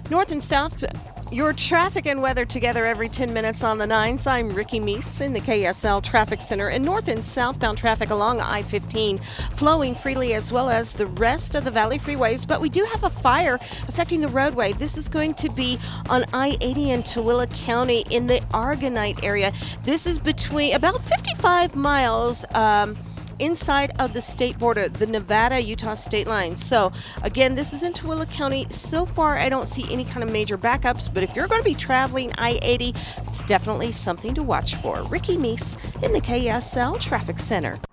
North and south, your traffic and weather together every 10 minutes on the 9s. I'm Ricky Meese in the KSL Traffic Center. And north and southbound traffic along I-15 flowing freely, as well as the rest of the Valley freeways. But we do have a fire affecting the roadway. This is going to be on I-80 in Tooele County in the Argonite area. This is between about 55 miles inside of the state border, the Nevada-Utah state line. So again, this is in Tooele County. So far, I don't see any kind of major backups, but if you're going to be traveling I-80, it's definitely something to watch for. Ricky Meese in the KSL Traffic Center.